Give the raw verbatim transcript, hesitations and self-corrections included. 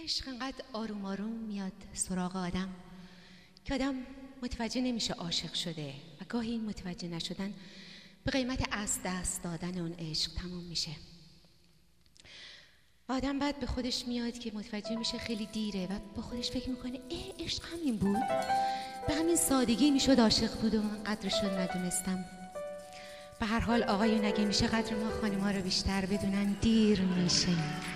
عشق انقدر آروم آروم میاد سراغ آدم که آدم متوجه نمیشه عاشق شده و گاهی این متوجه نشدن به قیمت از دست دادن اون عشق تموم میشه. آدم بعد به خودش میاد که متوجه میشه خیلی دیره و با خودش فکر میکنه ای عشق همین بود، به همین سادگی میشد عاشق بود و من قدرش رو ندونستم. به هر حال آقایون اگه میشه قدر ما خانم‌ها رو بیشتر بدونن دیر میشه.